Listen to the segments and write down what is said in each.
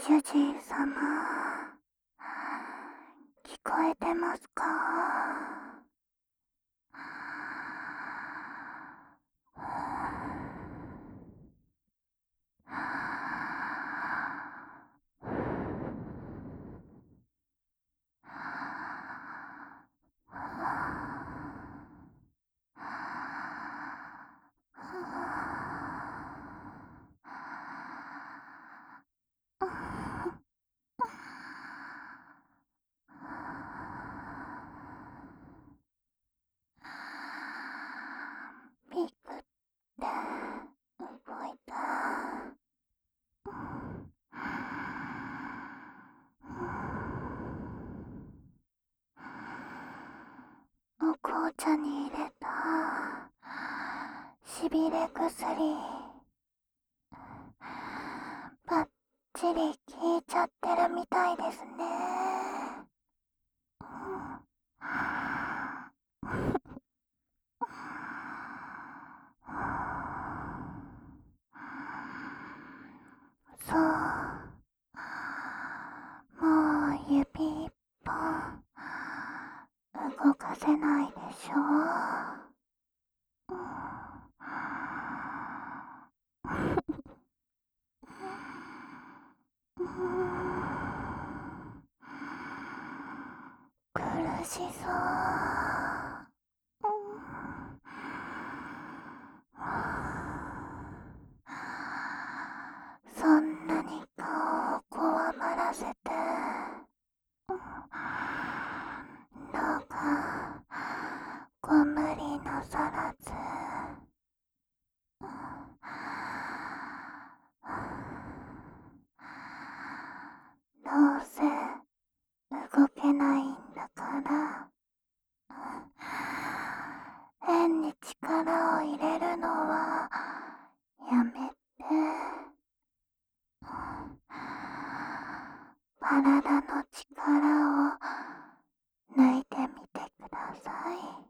主人様、聞こえてますか？ピクって動いた。お紅茶に入れたしびれ薬バッチリ効いちゃってるみたいですね。そう、もう指一本動かせないでしょ。苦しそう。そんなに顔をこわばらせて、どうかご無理なさらず。どうせ動けないんだから変に力を入れるのはやめて。体の力を抜いてみてください。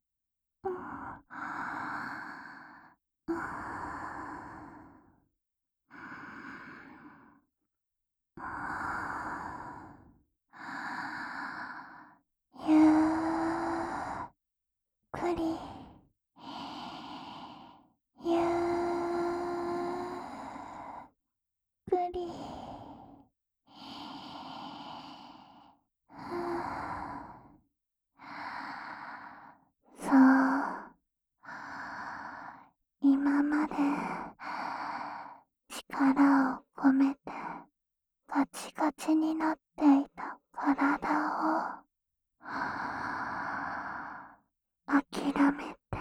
ゆっくりゆっくり。そう、今まで力を込めてガチガチになっていた体を諦めて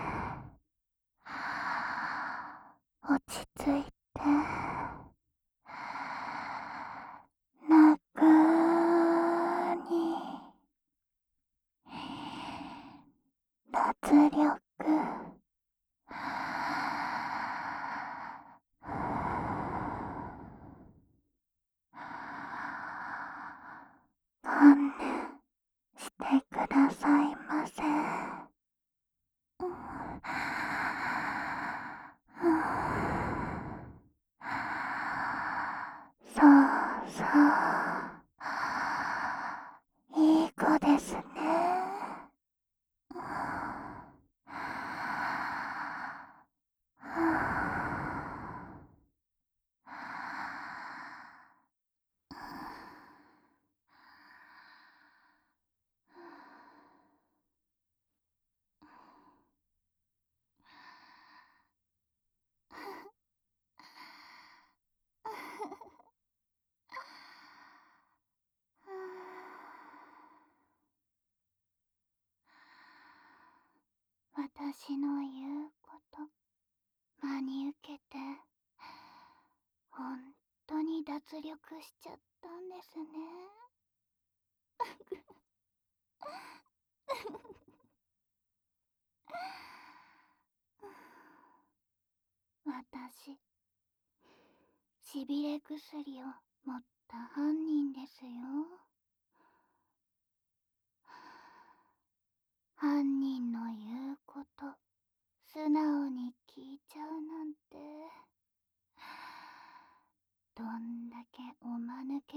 落ち着いて楽に脱力。観念してくださいませ。そうそう、いい子ですね。私の言うこと真に受けて本当に脱力しちゃったんですね。私、しびれ薬を持った犯人ですよ。犯人の言うこと素直に聞いちゃうなんて、どんだけおまぬけ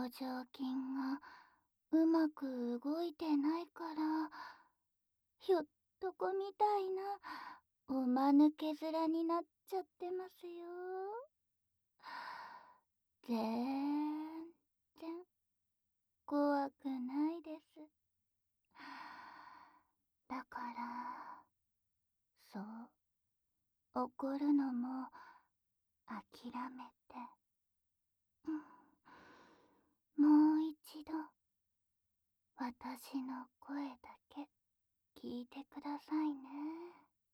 状筋がうまく動いてないから、ひょっとこみたいなおまぬけ面になっちゃってますよ。ぜんぜん怖くないです。だから、そう、怒るのも諦めて、もう一度、私の声だけ聞いてくださいね。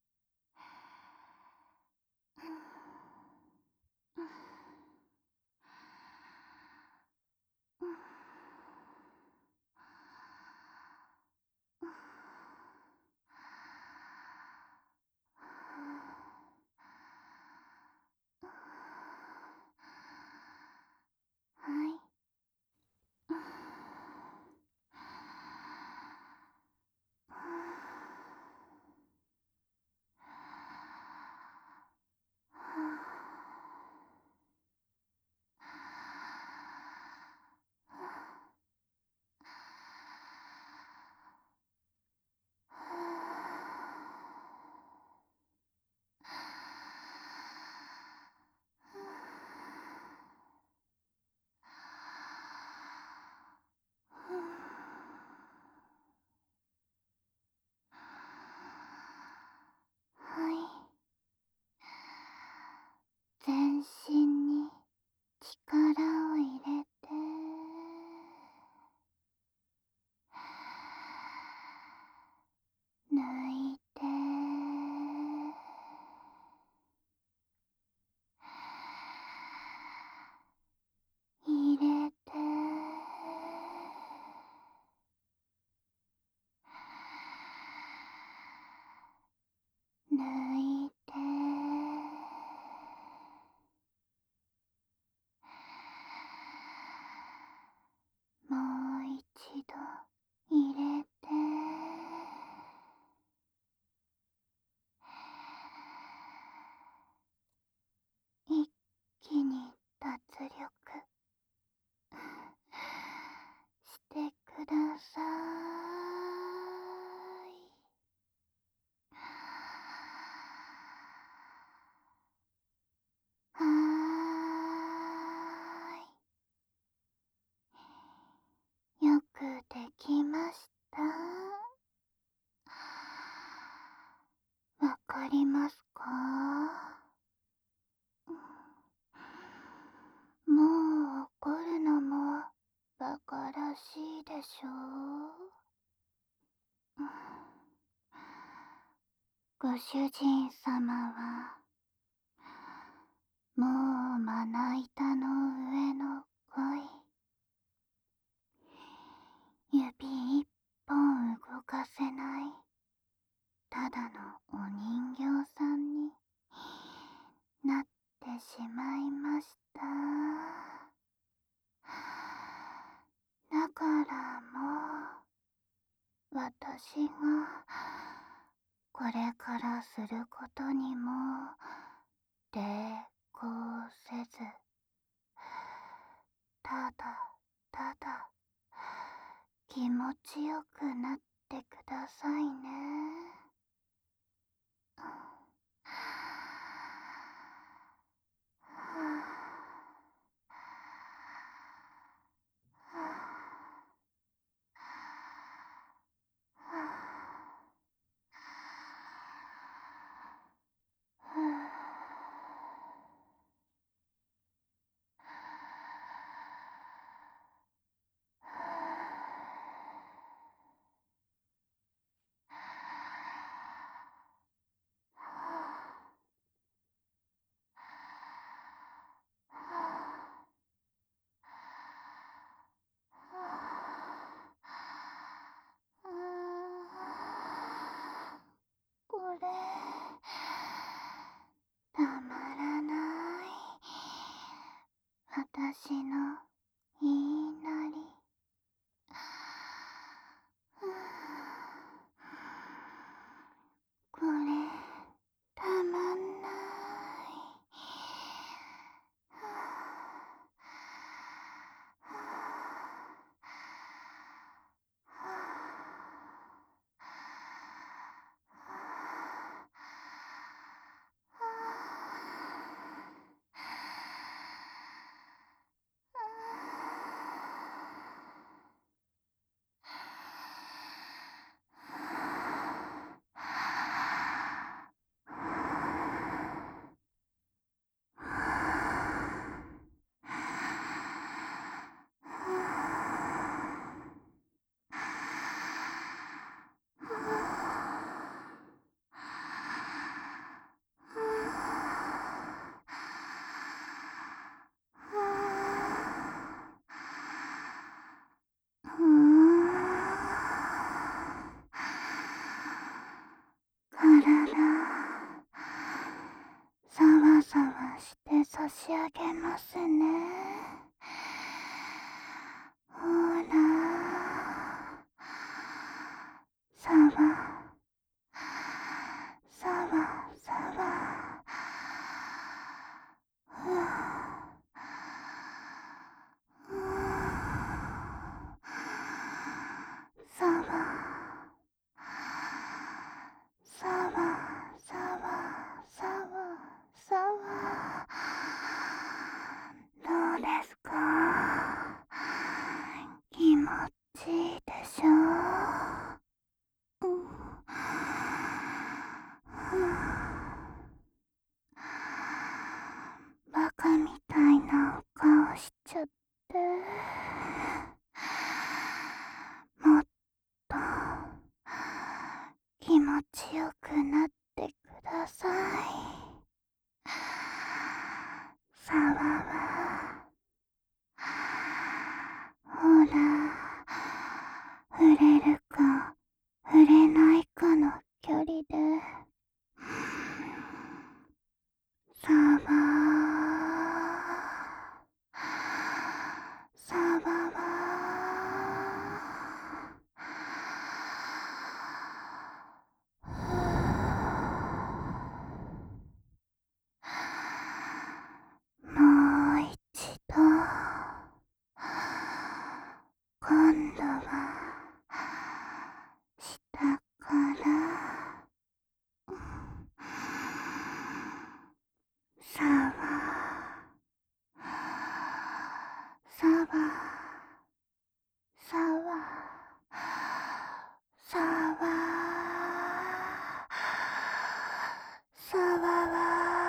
はい。はい。全身に力を入れて、抜いて、入れて、抜いて、もう一度入れて、一気に脱力してください。はーい。よくできました。わかりますか？もう怒るのもバカらしいでしょう。ご主人様はもうまな板の上の恋、指一本動かせないただのお人形さんになってしまいました。だからもう私がこれからすることにも抵抗せず、ただただ気持ちよくなってくださいね。これたまらない。私の言いなり。これたまんない。 し上げますね。ほら、さわさわさわ、ふわふわ、さわさわさわさわさわ、どうですか？気持ちいいでしょう？バカみたいなお顔しちゃって、もっと気持ちよくなってください。さわはほら、触れるか触れないかの距離で、さわさわわ、もう一度、今度は下からさわさわさわさわさわわ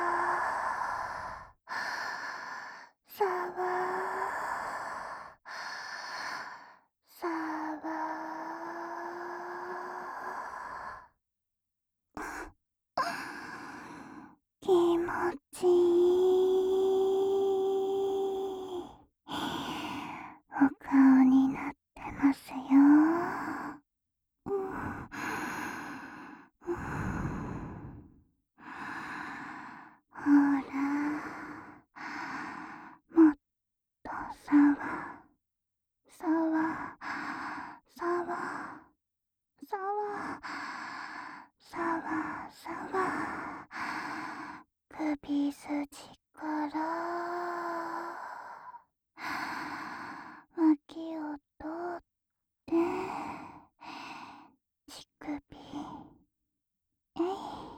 さわさわ、気持ちいいお顔になってますよ。ほら、もっとさわさわさわさわさわさわ、首筋から脇を通って乳首、えい、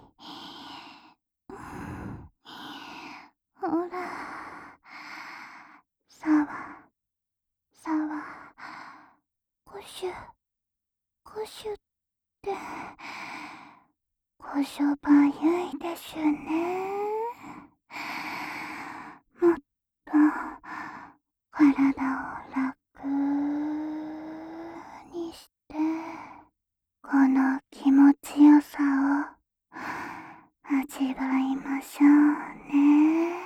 ほら、さわさわ、こしゅこしゅって、こしょばゆいでしゅね。もっと体を楽にして、この気持ちよさを味わいましょうね。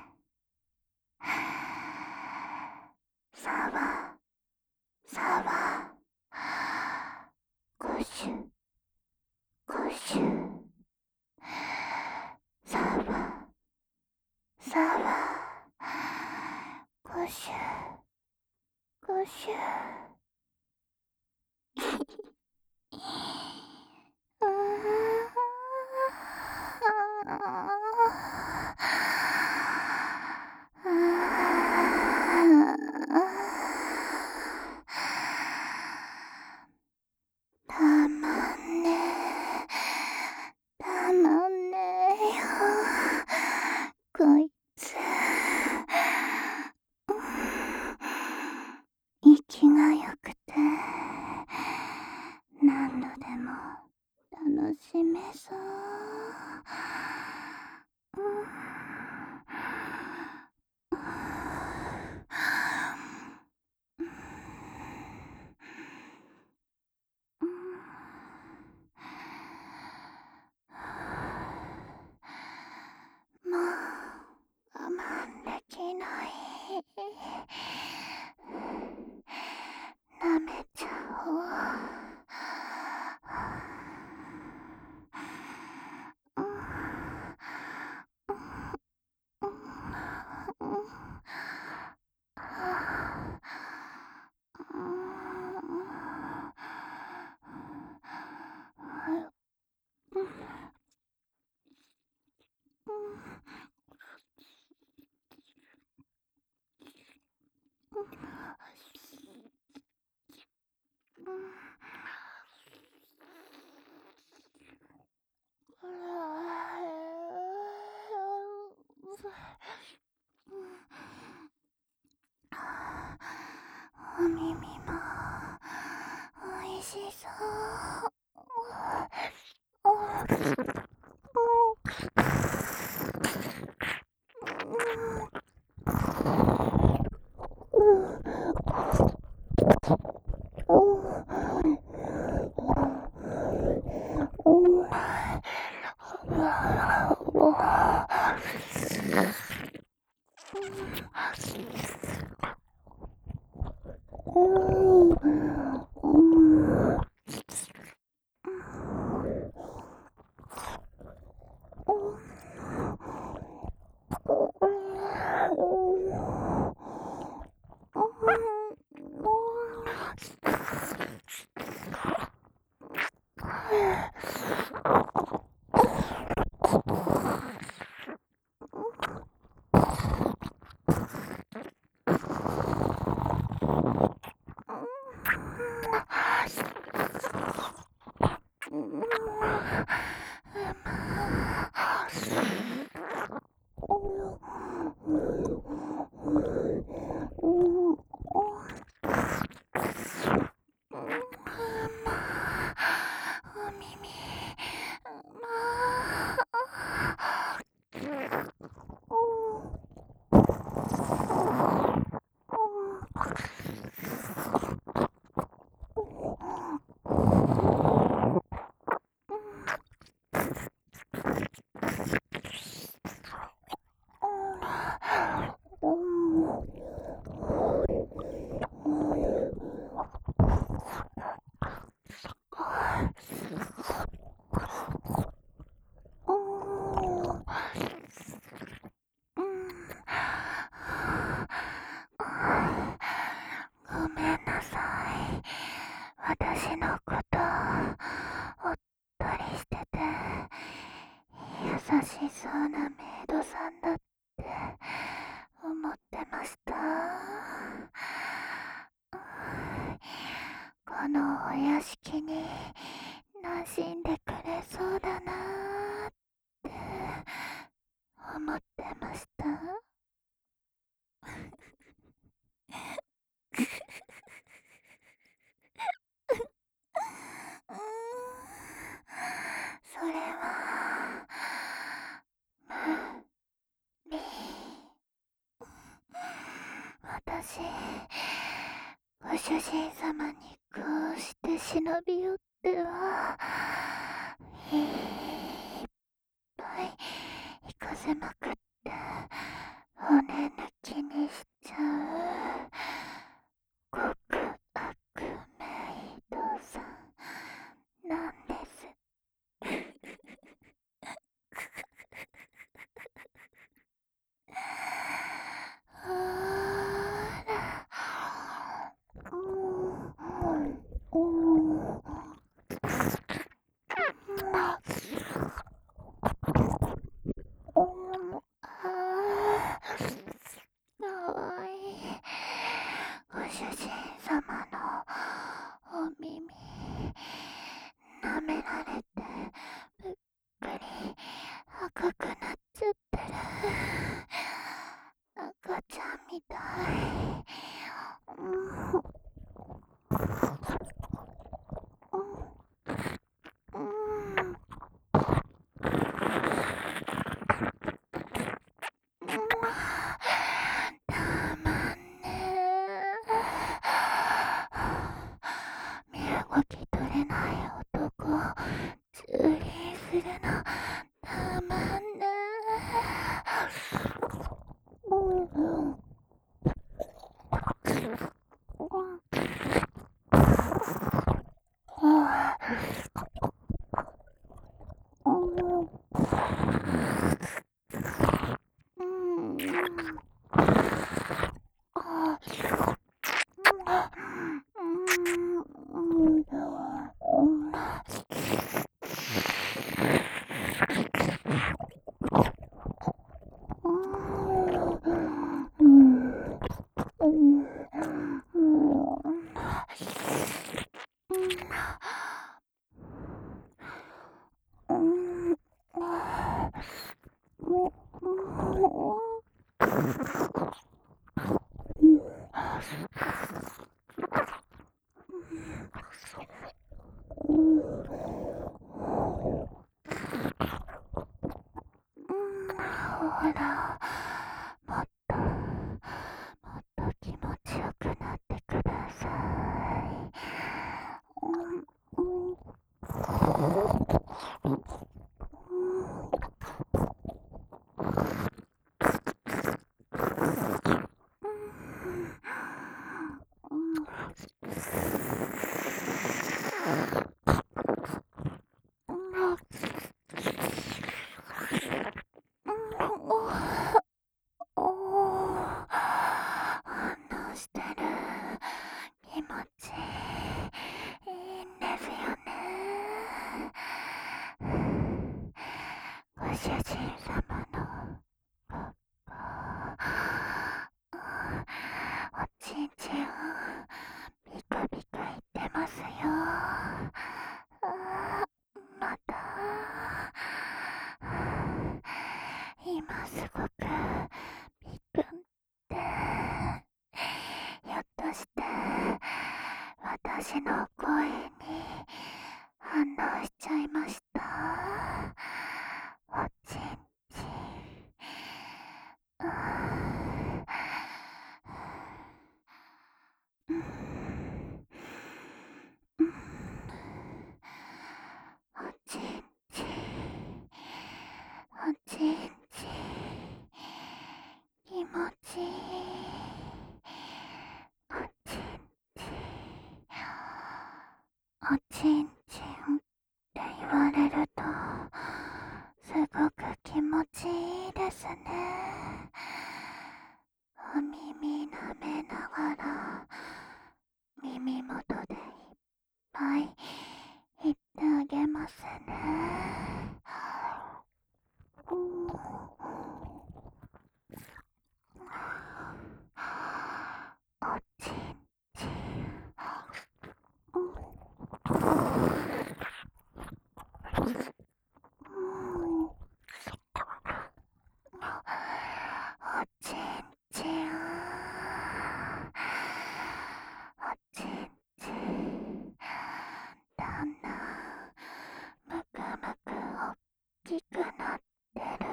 さわさわ、こしゅこしゅ、さわさわ、こしゅこしゅ、あたまんねたまんねよ、こいつ。息がよくて何度でも楽しめそう。もう我慢できない。舐めちゃおう。 お耳もおいしそう。お耳ごめんなさい。私のことおっとりしてて優しそうなメイドさんだって思ってました。このお屋敷に馴染んでくれそうだなーって思ってました。それは無理。私、ご主人様にこうして忍び寄ってはいっぱい行かせまくって骨抜きにしちゃう極悪メイドさんなんです。ほーら、かわいい。ご主人様のお耳舐められてぷっくり赤くなっちゃってる。赤ちゃんみたい。たまんね身動き取れない男蹂躙するのたまんねほら、もっと気持ちよくなってください。反応してる。気持ちいいんですよね。ご主人様のおちんちんをビクビク言ってますよ。また今すごくビクンってひょっとして私の声に反応しちゃいました。おちんちん。うんうんおちんちんおちんちん気持ちいいおちんちんおちんちんって言われるとすごく気持ちいいですね。お耳舐めながら耳元でいっぱい言ってあげますね。おちんちんおちんちんおちんちんだんだんむくむくおっきくなってる。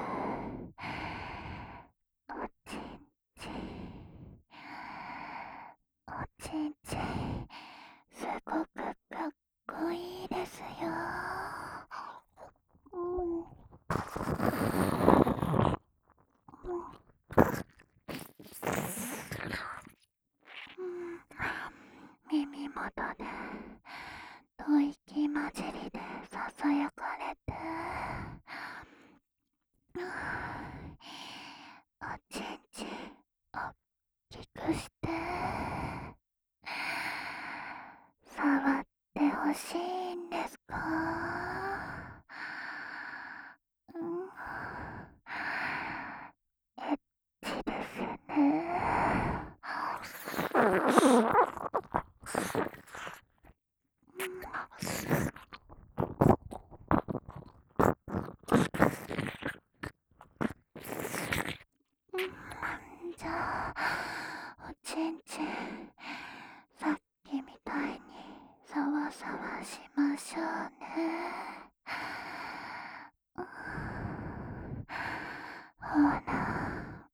おちんちんおちんちんすごくかっこいいですよ。耳元で吐息混じりでささやかれておちんちんおっきくして触ってほしいんですか？エッチですね。じゃあおちんちんさっきみたいにさわさわしましょうね。ほら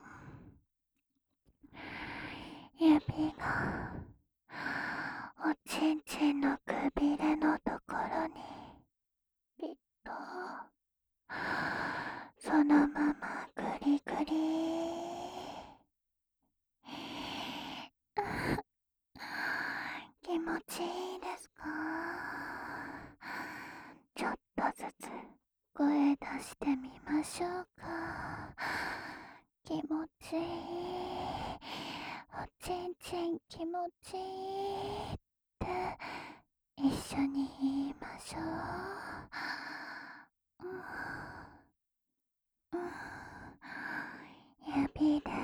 指がおちんちんのくびれのところにピッとそのままグリグリ気持ちいいですか？ちょっとずつ声出してみましょうか。気持ちいいおちんちん気持ちいいって一緒に言いましょう。指で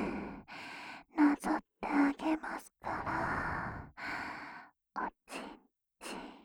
なぞってあげますからおちんちん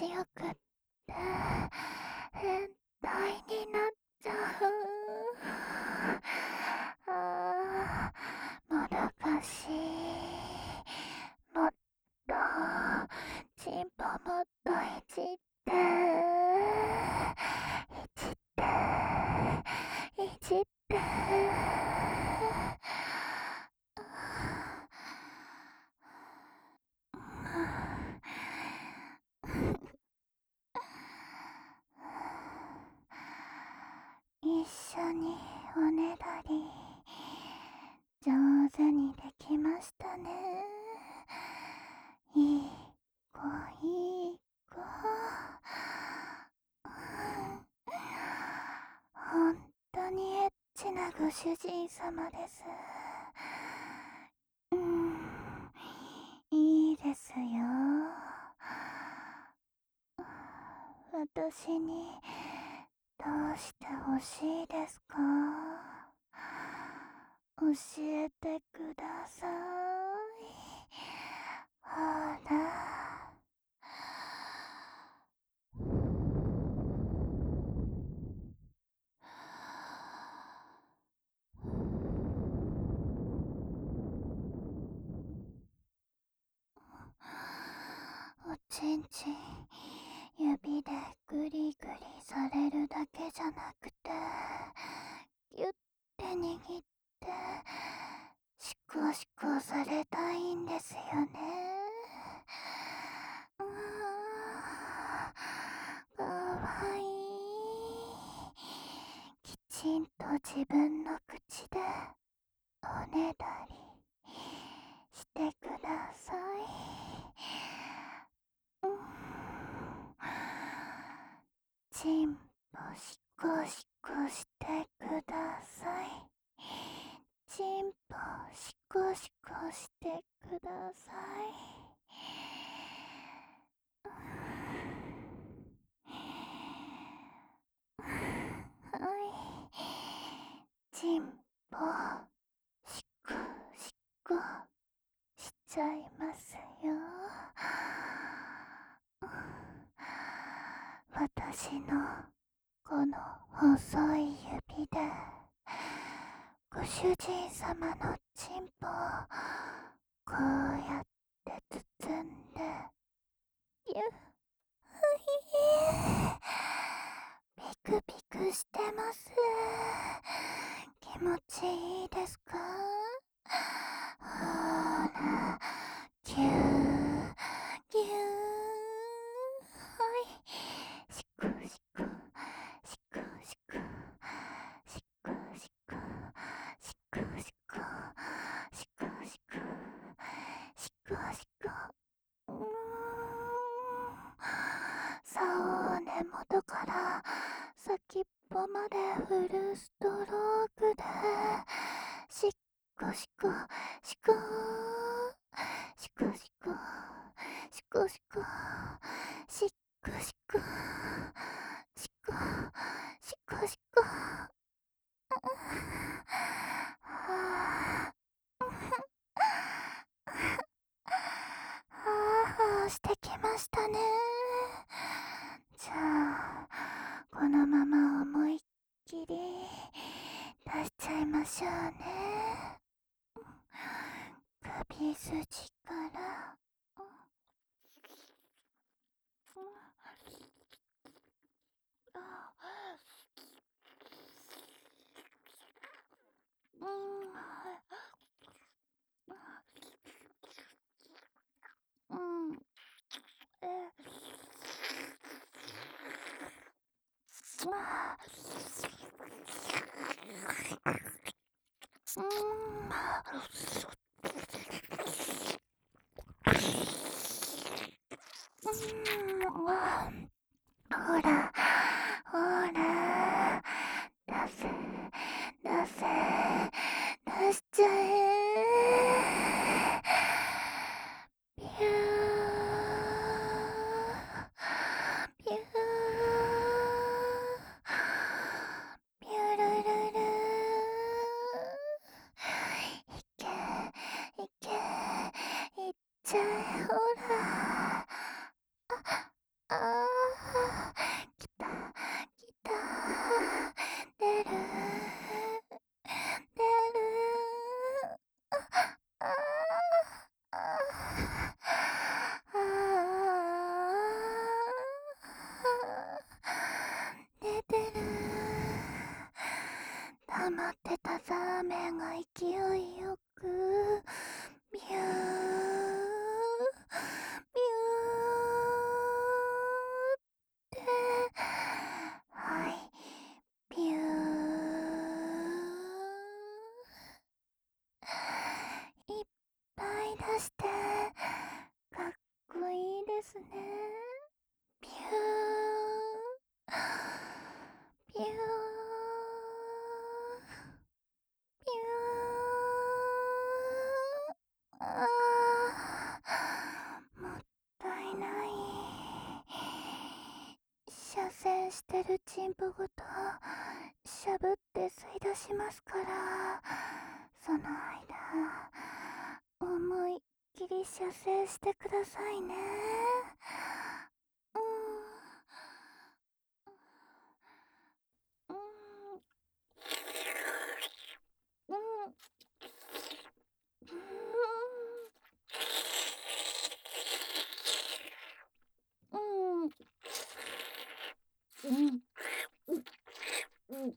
よくって変態になっちゃう。もどかしい。もっとチンポもっといじっていじって一緒におねだり上手にできましたね。いい子いい子。ほんとにエッチなご主人様です。いいですよ。私にどうしてほしいですか？教えてください。ほら。おちんちん指でグリグリされるだけじゃなくてギュッて握ってシコシコされたいんですよね。かわいい。きちんと自分の口でおねだりしてください。チンポシコシコしてください。チンポシコシコしてください。はい。チンポシコシコしちゃいますよ。私のこの細い指でご主人様のチンポをこうやって包んでゆっピクピクしてます。気持ちいいですか？ほら、ぎゅーぎゅー。はい。しくしくしくしくしくしくしくしくしくしくしくしく。さお根元から先っぽまでフルストロークでしっこしこしこしこしこしこしこしっこしこしこしこしこ。してきましたね。じゃあこのまま思いっきり出しちゃいましょうね。首筋からうん、ほらほら出せ出せ出しちゃえ。ピューピューピュルルル。いけ溜まってたザーメンが勢いよくビュービューってはいビューいっぱい出してかっこいいですね。ビュービュービューもったいない。射精してるチンポごとしゃぶって吸い出しますから、その間思いっきり射精してくださいね。うんうんうんうんうんうん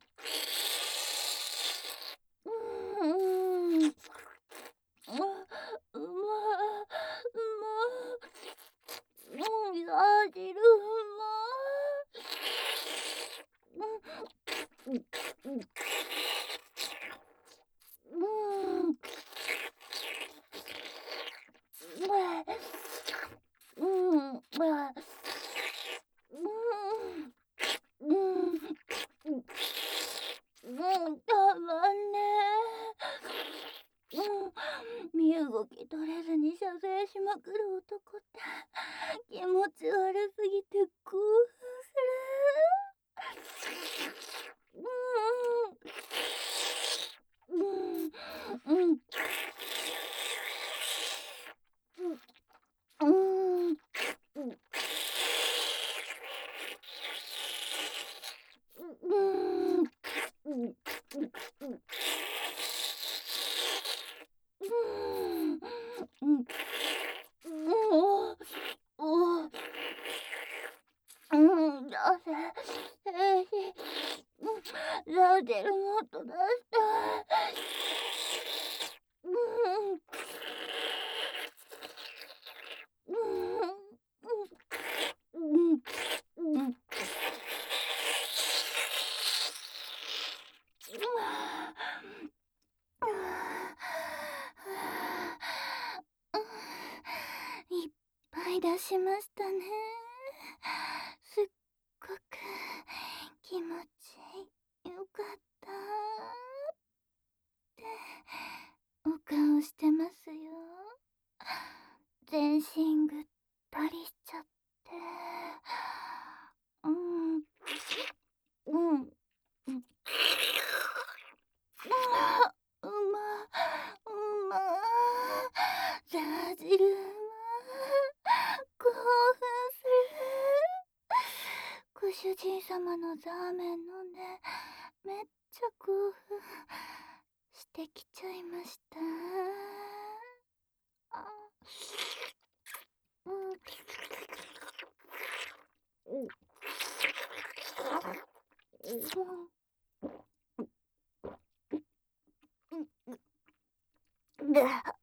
うんうんうま、うま、や汁うま。うん、うん、うん、うん、うん、うん、たまんねえ。身動き取れずに射精しまくる男って気持ち悪すぎて興奮する。うん、うん、うん、うん、うん、うん、うん、おお、うん、だせ、えひ、ラジルもっと出した。うん、うん、うん、うん、いっぱい出しましたね。すっごく気持ちよかったってお顔してますよ。全身ぐったりしちゃって。うん、うん、うん。あうま、うま、ザージルうま、興奮する。ご主人様のザーメン飲んで、めっちゃ興奮してきちゃいました。あ、うん、うん、うん、うん、うん、